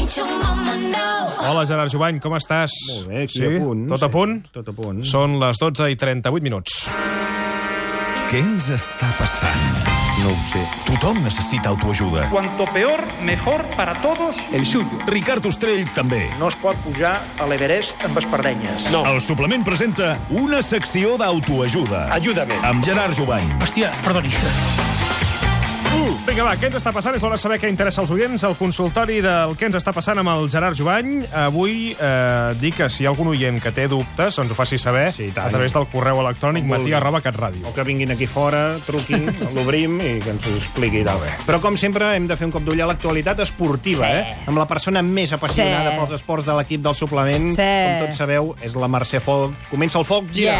Hola, Gerard Jubany, com estàs? Molt bé, aquí a punt. Tot a punt? Tot a punt. Són les 12:38 minuts. Què ens està passant? No ho sé. Tothom necessita autoajuda. Cuanto peor, mejor para todos el suyo. Ricard Ostrell també. No es pot pujar a l'Everest amb espardenyes. No. El suplement presenta una secció d'autoajuda. Ajúdame. Amb Gerard Jubany. Hòstia, perdoni. Vinga, va, què ens està passant? És hora de saber què interessa als oients. El consultori del què ens està passant amb el Gerard Jubany. Avui dic que si hi ha algun oient que té dubtes, ens ho faci saber Sí, tant. a través del correu electrònic Com vulgui. matí@catradio. O que vinguin aquí fora, truquin, l'obrim i que ens ho expliqui. Però, com sempre, hem de fer un cop d'ull a l'actualitat esportiva, amb la persona més apassionada pels esports de l'equip del suplement. Com tots sabeu, és la Mercè Folk. Comença el Folk, gira.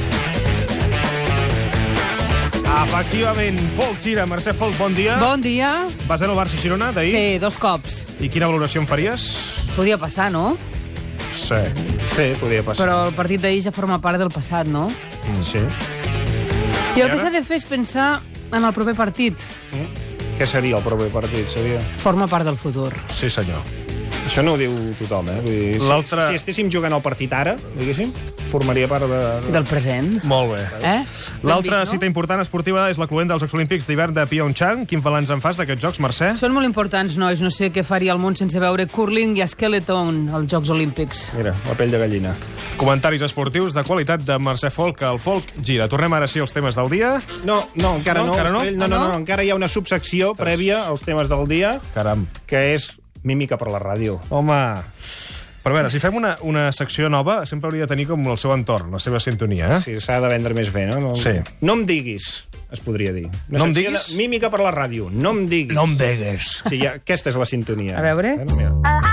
Efectivament, Folk gira. Mercè Folk, bon dia. Bon dia. Vas veure el Barça i Girona d'ahir? Sí, 2 cops. I quina valoració en faries? Podria passar, no? Sí. Sí, podria passar. Però el partit d'ahir ja forma part del passat, no? Sí. I el I que ara? s'ha de fer és pensar en el proper partit. Què seria el proper partit? Seria... Forma part del futur. Sí, senyor. Això no ho diu tothom, Vull dir, L'altre- si estéssim jugant al partit ara, diguéssim, formaria part de... Del present. Molt bé. L'altra Ben vist, no? cita important esportiva és la cloent dels Jocs Olímpics d'hivern de Pyeongchang. Quin balanç en fas d'aquests jocs, Mercè? Són molt importants, nois. No sé què faria el món sense veure curling i skeleton als Jocs Olímpics. Mira, la pell de gallina. Comentaris esportius de qualitat de Mercè Folk, el Folk gira. Tornem ara sí als temes del dia. No, encara No, no. encara no? Estrell. No, encara hi ha una subsecció prèvia als temes del dia, Caram. que és mímica per la ràdio. Home... Però a veure, si fem una secció nova, sempre hauria de tenir com el seu entorn, la seva sintonia, eh? Sí, s'ha de vendre més bé, no? Sí. No em diguis, es podria dir. Una No em secció diguis? de mímica per la ràdio. No em diguis. No em degues. Sí, aquesta és la sintonia. A veure. Mira.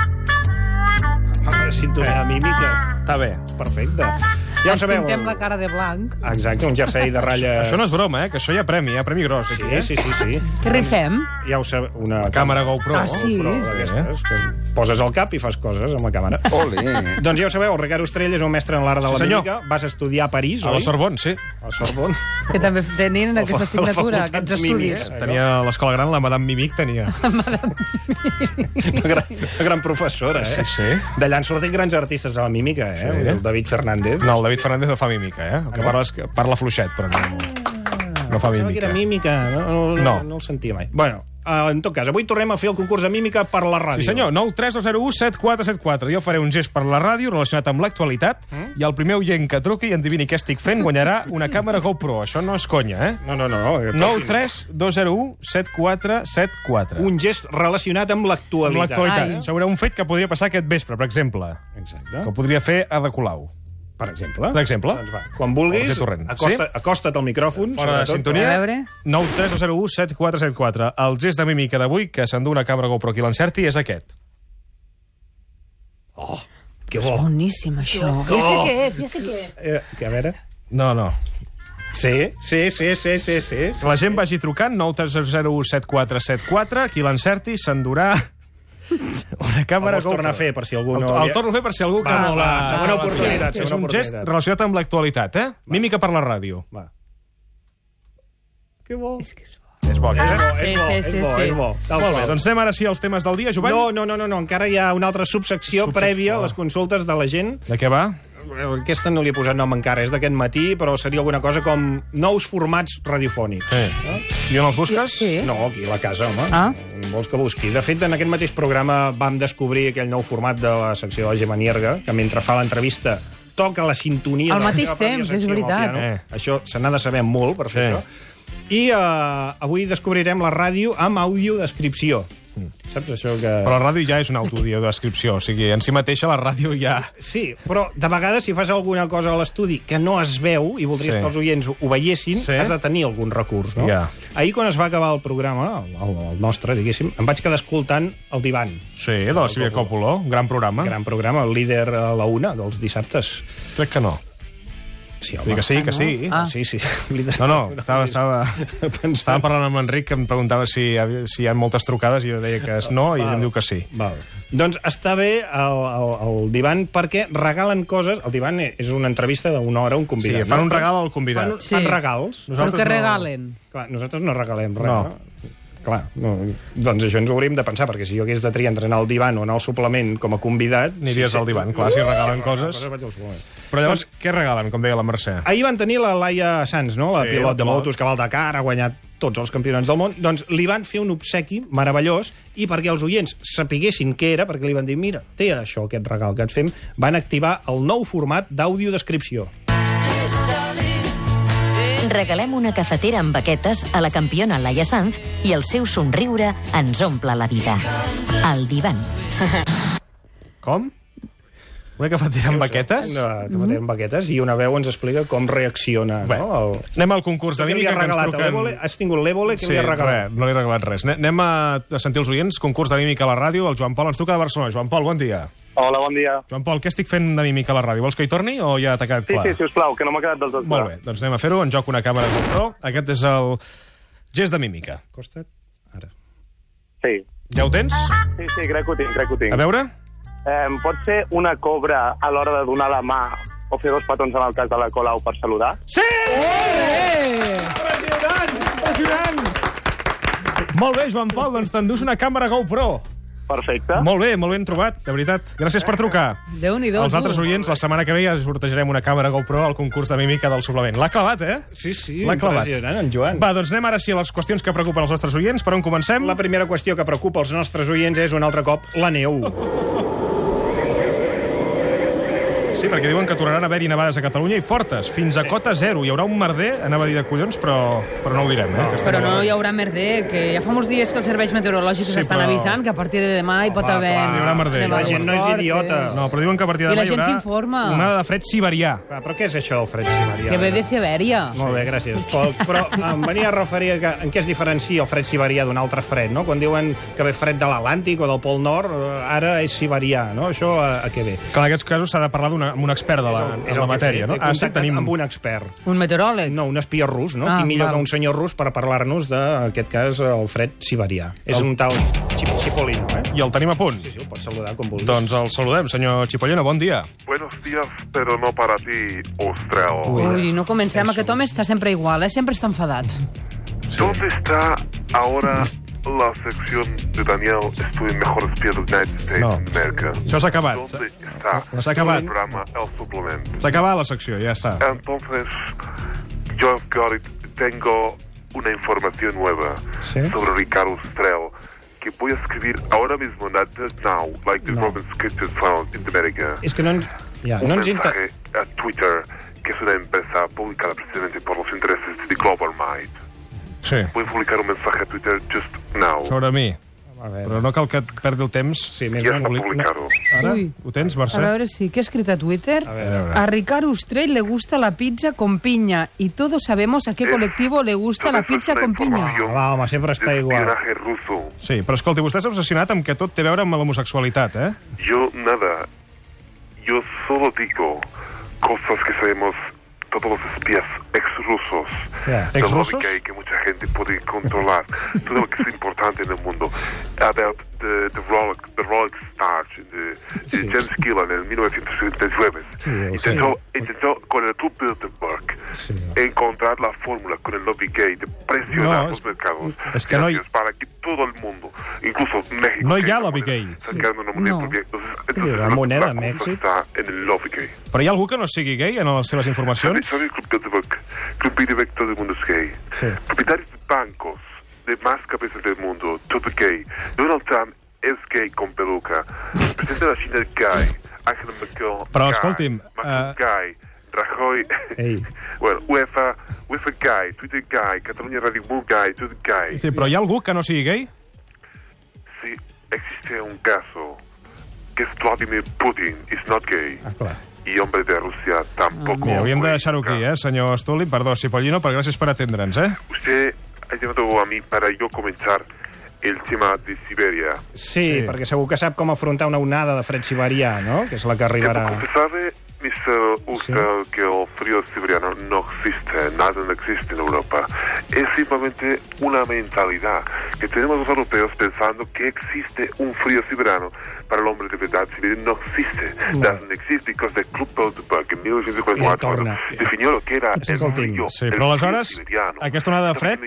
Sintonia de mímica. Està bé. Perfecte. Ja ho Ens sabeu. pintem la cara de blanc. Exacte, un jersei de ratlles... Això no és broma, que això hi ha premi gros. Sí, Aquí, sí. Què rifem? Ja ho sabeu, una Càmera GoPro. Ah, sí? GoPro d'aquestes, que poses al cap i fas coses amb la càmera. Doncs ja ho sabeu, el Ricard Ostrell és un mestre en l'art de la Sí, senyor. mímica. Vas estudiar a París, A oi? la Sorbonne, sí. A la Sorbonne. Que també tenien aquesta la assignatura, facultat aquests mímics. estudis. Tenia a l'escola gran, la Madame Mimic tenia. Una gran professora, Sí. D'allà han sortit grans artistes de la mímica, Sí. El David Fernández. No, el David Fernández no fa mímica, El que parla és que parla fluixet, però no fa Pensava que era mímica. mímica. No el sentia mai. Bueno, en tot cas, avui tornem a fer el concurs de mímica per la ràdio. Sí, senyor, 932017474. Jo faré un gest per la ràdio relacionat amb l'actualitat i el primer oient que truqui i endivini què estic fent guanyarà una càmera GoPro. Això no és conya, No. 932017474. Un gest relacionat amb Amb l'actualitat. l'actualitat. Ai. Sobre un fet que podria passar aquest vespre, per exemple. Exacte. Que ho podria fer Ada Colau. Per exemple. Per exemple. Doncs va, quan vulguis, Roger Torrent. acosta't al micròfon. Fora de sobretot. sintonia. A veure. 932017474. El gest de mímica d'avui, que s'endú una càmera GoPro qui l'encerti, és aquest. Oh, que És bo. boníssim, això. Ja sé què és, ja sé què és. Que a veure... No. Sí. Que la gent vagi trucant, 932017474. Qui l'encerti s'endurà una càmera El vols tornar a fer, per si algú no... El torno a fer per si algú que Va, no l'ha... segona oportunitat, És segona un gest oportunitat. relacionat amb l'actualitat, Mímica per la ràdio. Va. Que bo. És que és bo. És bo, Sí, És sí. bo. Tal Molt bé, qual. doncs anem ara sí als temes del dia, Jovany. No, encara hi ha una altra subsecció prèvia a les consultes de la gent. De què va? Aquesta no li he posat nom encara, és d'aquest matí, però seria alguna cosa com nous formats radiofònics. I on els busques? Sí. No, aquí a la casa, home. Ah. Vols que busqui? De fet, en aquest mateix programa vam descobrir aquell nou format de la secció de la Gemma Nierga, que mentre fa l'entrevista toca la sintonia... Al de la mateix seva pròpia temps, és secció amb el veritat. piano. Això se n'ha de saber molt per fer Sí. això. I avui descobrirem la ràdio amb audiodescripció. Saps això que... Però la ràdio ja és una audiodescripció, o sigui, en si mateixa la ràdio ja... Sí, però de vegades si fas alguna cosa a l'estudi que no es veu i voldries Sí. que els oients ho veiessin, Sí. has de tenir algun recurs, no? Ja. Ahir, quan es va acabar el programa, el nostre, diguéssim, em vaig quedar escoltant el Divan. Sí, de la Sílvia Coppola, un gran programa. Gran programa, el líder a la una dels dissabtes. Crec que no. Sí, Dic que sí, que sí. Ah. Sí. Líder. No, estàvem parlant amb l'Enric, que em preguntava si hi ha moltes trucades, i jo deia que és no, i em diu que sí. Val. Doncs està bé el Divan perquè regalen coses. El Divan és una entrevista d'una hora a un convidat. Sí, fan un regal al convidat. Fan regals. Però que regalen. Clar, nosaltres no regalem res. No. No. Clar, doncs això ens ho hauríem de pensar, perquè si jo hagués de triar entre anar al divan o anar al suplement com a convidat... Aniries al divan, clar, si regalen coses. Però llavors, què regalen, com deia la Mercè? Ahir van tenir la Laia Sanz, no? La pilot de motos que va al Dakar, ha guanyat tots els campionats del món. Doncs li van fer un obsequi meravellós i perquè els oients sapiguessin què era, perquè li van dir, mira, té això, aquest regal que et fem, van activar el nou format d'audiodescripció. Regalem una cafetera amb baquetes a la campiona Laia Sanz i el seu somriure ens omple la vida. El divan. Com? Una cafetera amb baquetes? Una cafetera amb baquetes i una veu ens explica com reacciona. No? Anem al concurs de mímica que ens truquen... Has tingut l'Évole, què li has regalat? No li he regalat res. Anem a sentir els oients, concurs de mímica a la ràdio. El Joan Pol ens truca de Barcelona. Joan Pol, bon dia. Hola, bon dia. Joan Pol, què estic fent de mímica a la ràdio? Vols que hi torni o ja t'ha quedat clar? Sí, sisplau, que no m'ha quedat del tot clar. Molt bé, doncs anem a fer-ho. En joc una càmera GoPro. Aquest és el gest de mímica. Costa't? Ara. Sí. Ja ho tens? Sí, crec que ho tinc. A veure? Pot ser una cobra a l'hora de donar la mà o fer dos petons en el cas de la Colau per saludar? Sí! Impressionant! Molt bé, Joan Pol, doncs t'endús una càmera GoPro. Perfecte. Molt ben trobat, de veritat. Gràcies per trucar. Déu-n'hi-do. Els altres oients, la setmana que ve ja sortejarem una càmera GoPro al concurs de mímica del suplement. L'ha clavat, eh? Sí, l'ha clavat. Impressionant, en Joan. Va, doncs anem ara sí a les qüestions que preocupen els nostres oients. Per on comencem? La primera qüestió que preocupa els nostres oients és un altre cop la neu. Sí, perquè diuen que tornaran a haver-hi nevades a Catalunya i fortes, fins a cota zero. Hi haurà un merder, anava a dir de collons, però no ho direm. Però no hi haurà merder, que ja fa molts dies que els serveis meteorològics estan avisant que a partir de demà hi pot haver... Hi haurà merder. La gent no és idiota. No, però diuen que a partir de demà hi haurà onada de fred siberià. Però què és això del fred siberià? Que ve de Sibèria. Molt bé, gràcies. Però em venia a referir a en què es diferencia el fred siberià d'un altre fred, no? Quan diuen que ve fred de l'Atlàntic o del Pol Nord, ara és siberià, no? Això a què ve? Clar, en aquests casos s'ha de parlar amb un expert de la matèria, no? Sí, tenim amb un expert. Un meteoròleg? No, un espia rus, no? Qui millor que un senyor rus per parlar-nos de, en aquest cas, el fred siberià. És un tal Chipolino, eh? I el tenim a punt. Sí, el pots saludar com vulguis. Doncs el saludem, senyor Chipolino, bon dia. Buenos días, pero no para ti, Ostrel. Ui, no comencem. Aquest home està sempre igual, sempre està enfadat. ¿Dónde está ahora la sección de Daniel Estoy mejor espía del United States of America? Això s'ha acabat. ¿Dónde está acabat. el programa El Suplemento? S'ha acabat la secció, ja està. Entonces, yo tengo una información nueva sobre Ricardo Ostrel que voy a escribir ahora mismo, not just now, like the Robin Skitches found in America. És que no ens... Un mensaje a Twitter, que es una empresa publicada precisamente por los intereses de Global Mind. Sí. Voy a publicar un mensaje a Twitter just now. Sobre mi. Però no cal que et perdi el temps. Sí, ja està publicado. Ara? Ho tens, Mercè? A veure, sí. ¿Qué ha escrit a Twitter? A Ricardo Ostrell le gusta la pizza con piña y todos sabemos a qué colectivo le gusta la pizza con piña. Va, home, sempre està igual. Ruso. Sí, però escolti, vostè s'ha obsessionat amb que tot té a veure amb l'homosexualitat, eh? Yo nada. Yo solo digo cosas que sabemos todos los espías ex-rusos. ¿Ex-rusos? Que mucha gente puede controlar. Todo lo que es importante en el mundo. About the Rolex Starch de James Gillan en 1979. Intentó con el Club Bilderberg encontrar la fórmula con el lobby gay de presionar los mercados. Es que no hay... para que todo el mundo, incluso México... No hi ha lobby gay. La moneda a Mèxic està en el lobby gay. Però hi ha algú que no sigui gay en les seves informacions? ¿Sabe el Club Bilderberg, todo el mundo es gay. Propietarios de bancos de más cabezas del mundo, todo gay. Donald Trump es gay con peluca. El presidente de la China es gay. Angela Merkel, però escolti'm... gay. Rajoy... Bueno, UEFA gay, Twitter gay, Catalunya Radio Muy gay, todo gay. Sí, però hi ha algú que no sigui gay? Sí, existe un caso que es Vladimir Putin, is not gay. clar. Y hombre de Rusia tampoco. Mira, hauríem de deixar-ho aquí, senyor Stulli. Perdó, Cipollino, però gràcies per atendre'ns, Usted ha llamado a mí para yo comenzar el tema de Siberia. Sí, perquè segur que sap com afrontar una onada de fred siberià, no? Que és la que arribarà... Como se sabe, Mr. Ustel, que el frío siberiano no existe, nada no existe en Europa. Es simplemente una mentalidad que tenemos los europeos pensando que existe un frío siberiano. Para el hombre de verdad siberiano no existe. Doesn't exist because the Club Bilderberg en 1944 definió lo que era el frío, sí, però aleshores, aquesta onada de fred...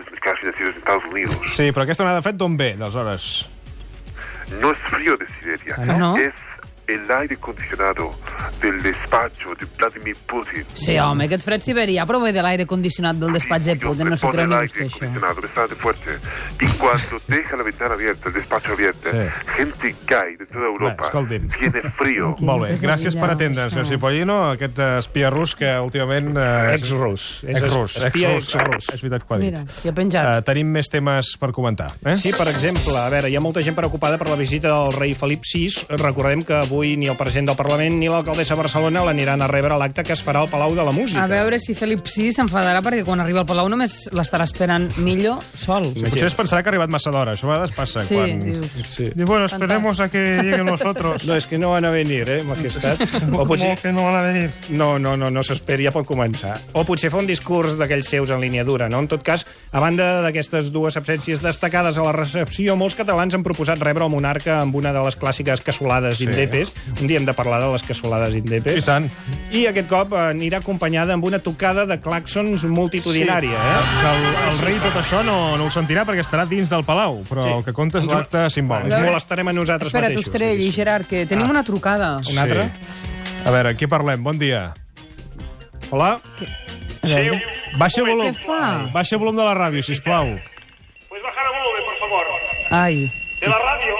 Sí, però aquesta onada de fred d'on ve, aleshores? No es frío de Siberia, es el aire acondicionado del despacho de Vladimir Putin. Sí, home, aquest fred siberià prové de l'aire condicionat del despatx de Putin, no se creu ni vostè això. Bastante fuerte. Y cuando deja la ventana abierta, el despacho abierto, gente cae de toda Europa, tiene frío. Molt bé, gràcies per atendre'ns, senyor Cipollino, aquest espia rus que últimament... Ex-rus. Espia ex-rus. És veritat que ho ha dit. Mira, s'hi ha penjat. Tenim més temes per comentar. Sí, per exemple, a veure, hi ha molta gent preocupada per la visita del rei Felip VI. Recordem que avui ni el president del Parlament ni l'alcaldessa de Barcelona l'aniran a rebre a l'acte que es farà al Palau de la Música. A veure si Felip VI s'enfadarà perquè quan arriba al Palau només l'estarà esperant millor sol. Potser es pensarà que ha arribat massa d'hora. Això a vegades passa. Sí, quan... dius... Y bueno, esperemos a que lleguen los otros. No, és que no van a venir, majestat. O potser... que no van a venir? No s'esperi, ja pot començar. O potser fa un discurs d'aquells seus en línia dura, no? En tot cas, a banda d'aquestes dues absències destacades a la recepció, molts catalans han proposat rebre el monarca amb una de les clàssiques cassolades indepes. Un dia hem de parlar de les cassolades indepes. I tant. I aquest cop anirà acompanyada amb una tocada de clàxons multitudinària. El rei tot això no ho sentirà perquè estarà dins del Palau, però el que compta és l'acte simbòlic. Ens molestarem a nosaltres mateixos. Espera't, Ostrell i Gerard, que tenim una trucada. Una altra? A veure, qui parlem? Bon dia. Hola? Baixa el volum. Què fa? Baixa el volum de la ràdio, sisplau. Pues bajar el volumen, por favor. Ai. De la radio.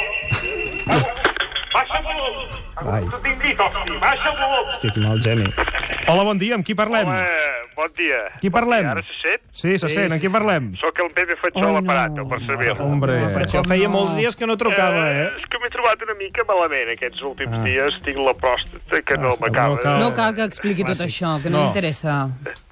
Baixa el volum. T'invito, baixa el volum. Hòstia, quin mal geni. Hola, bon dia, amb qui parlem? Bon dia. Qui parlem? Ara se sent? Sí, se sent. Amb qui parlem? Soc el Pepe Fatxó a l'aparat, per servir-lo. Hombre. Això feia molts dies que no trucava, És que m'he trobat una mica malament aquests últims dies. Tinc la pròstata que no m'acaba. No cal que expliqui tot això, que no interessa.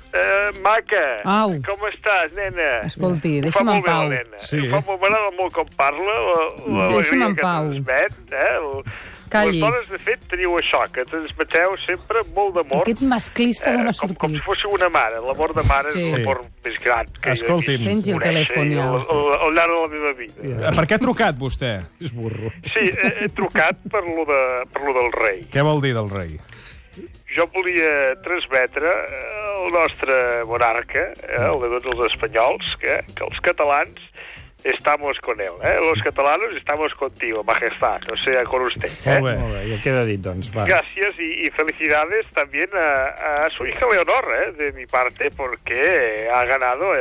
Maca, Au. com estàs, nena? Escolti, deixa'm en pau. M'agrada molt com parla, Deixa'm en l'alegria que pau. transmet, Calli. Les dones, de fet, teniu això, que transmeteu sempre molt d'amor. Aquest masclista d'on ha Com sortit? si fóssiu una mare. L'amor de mare és l'amor més gran que Escolti'm. Pengi el telèfon ja. al llarg de la meva vida. Per què ha trucat, vostè? És burro. Sí, he trucat per lo del rei. Què vol dir del rei? Jo volia transmetre el nostre monarca, el de tots els espanyols, que els catalans estamos con él, los catalanos estamos contigo, majestad, o sea, con usted. Molt bé. Molt bé, ja queda dit, doncs. Va. Gracias y felicidades también a su hija Leonor, de mi parte, porque ha ganado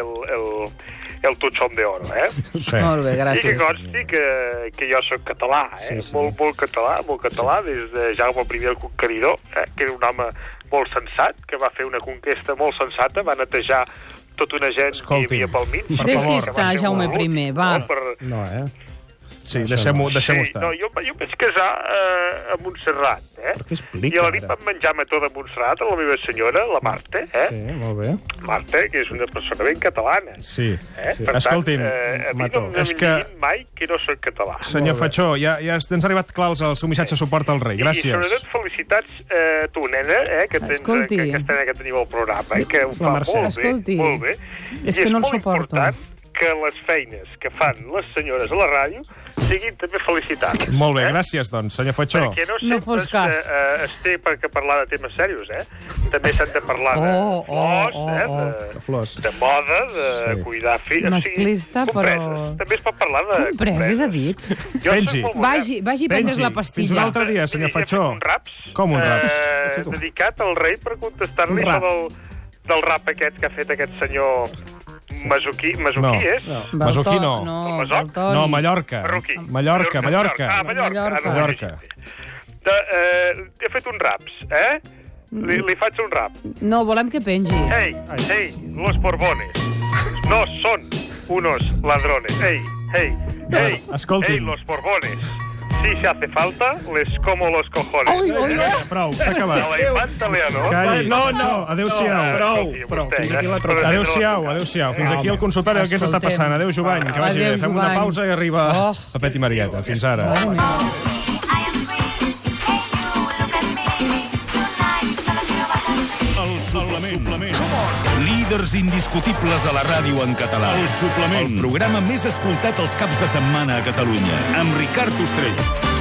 el Tuchón de Oro, Sí. Molt bé, I que gràcies. consti que jo soc català, molt català, des de Jaume I el Conqueridor, que era un home molt sensat, que va fer una conquesta molt sensata, va netejar tota una gent que hi havia pel mig. Deixi estar, Jaume I, va. No, Sí, deixem-ho estar. No, jo em vaig casar a Montserrat, Per què explica, I a la nit ara? vam menjar mató de Montserrat a la meva senyora, la Marta, Sí, molt bé. Marta, que és una persona ben catalana. Sí. Per Escolti'm, tant, a mi Mató. no em diguin mai que no soc català. Senyor Fatxó, ja ens ha arribat clars el seu missatge de suport al rei. I Gràcies. sobretot felicitats a tu, nena, que tens Escolti. aquesta nena que teniu al programa, que ho La fa Mercè. molt bé, Escolti. molt bé. És I que no el molt suporto. important que les feines que fan les senyores a la ràdio siguin també felicitades. Molt bé, gràcies, doncs, senyor Fatxó. Perquè no No sempre fos cas. es té per parlar de temes serios, També s'han de parlar de flors, De flors. de moda, de cuidar fills... Masclista, però... També es pot parlar de... Compreses, ha dit? Jo Pengi. soc molt modern. Vagi a prendre's la Fins un pastilla. altre dia, senyor He fet Fatxó. un raps. Com un raps? Dedicat al rei per contestar-li Un rap. això del rap aquest que ha fet aquest senyor Masuquí. Masuquí és? Masuquí no. No, Masoc? Valtori. No, Mallorca. Marroquí. Mallorca. Ah, Mallorca. Ah, no, Mallorca. He fet un raps, Li faig un rap. No, volem que pengi. Hey, los Borbones no son unos ladrones. Hey, Escolti'm. hey, los Borbones. Si se hace falta, les como los cojones. Prou, s'ha acabat. A la infanta Leonor. Calli. No. Adéu-siau. Prou. Fins aquí la trucada. Adéu-siau. Fins aquí el consultori del que s'està passant. Adéu, Jovany. Que vagi bé. Adéu, Fem una Jovany. pausa i arriba Oh. Pepet i Marieta. Fins ara. Oh, no. Suplement. Líders indiscutibles a la ràdio en català. El Suplement. El programa més escoltat els caps de setmana a Catalunya. Amb Ricard Ostrell.